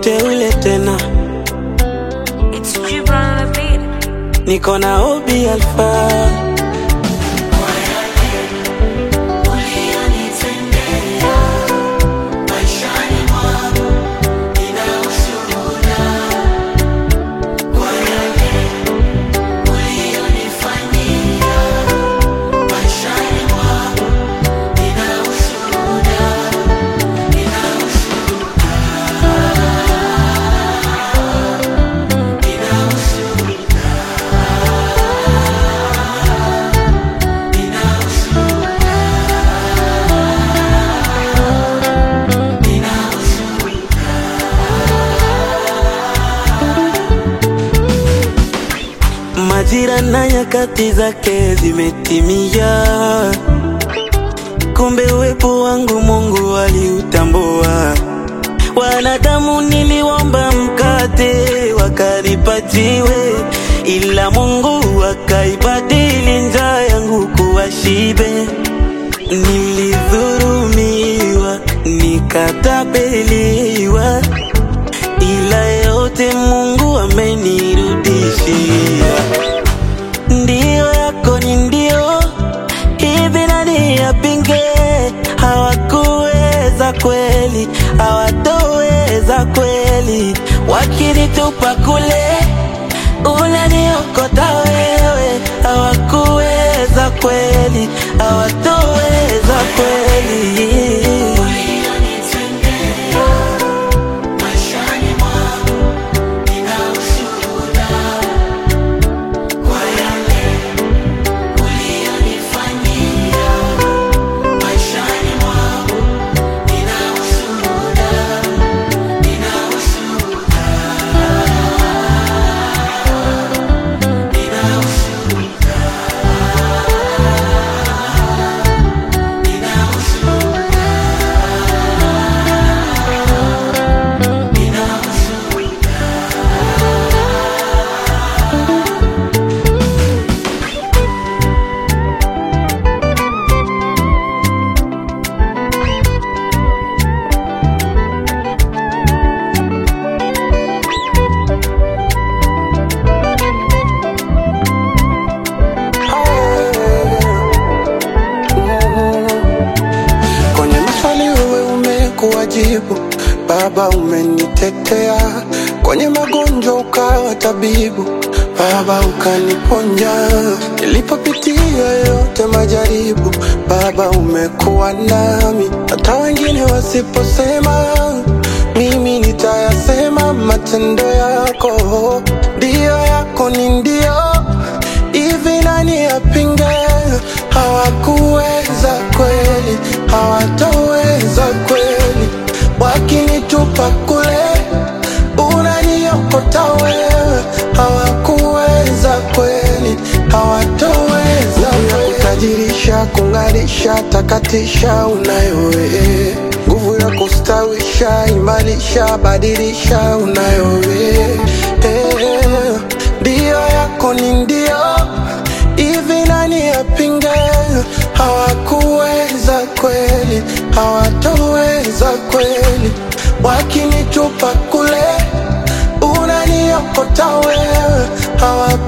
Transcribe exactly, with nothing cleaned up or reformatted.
ule ule tena. It's Gibran on the beat. Niko na Obi Alpha. Majira na nyakati zake zimetimia, kumbe uwepo wangu Mungu aliutambua. Wanadamu niliomba mkate wakanipatiwe, ila Mungu akaibadili njaa yangu kuwa shibe. Nilidhulumiwa, nikatapeliwa, ila yote Mungu amenirudishia. Ndio yako ni ndio, hivi nani yapinge? Hawakuweza kweli, hawatoweza kweli. Wakinitupa kule, unaniokota wewe. Hawakuweza kweli, hawatoweza kweli. Kuwajibu, Baba umenitetea, kwenye magonjwa ukawa tabibu, Baba ukaniponya. Nilipopitia yote majaribu, Baba umekuwa nami. Hata wengine wasiposema, mimi nitayasema. Matendo yako ndio, yako ni ndio, hivi nani yapinge? Hawakuweza kweli, hawatoweza kweli. Wakinitupa kule, unaniokota wewe. Hawakuweza kweli, hawatoweza kweli. Kutajirisha, kung'arisha, takatisha unayo wewe. Nguvu ya kustawisha, imarisha, badilisha unayo wewe. Ndio yako ni ndio, hivi nani yapinge? Hawakuweza kweli, hawatoweza kweli. Wakinitupa kule, unaniokota wewe. Hawakuweza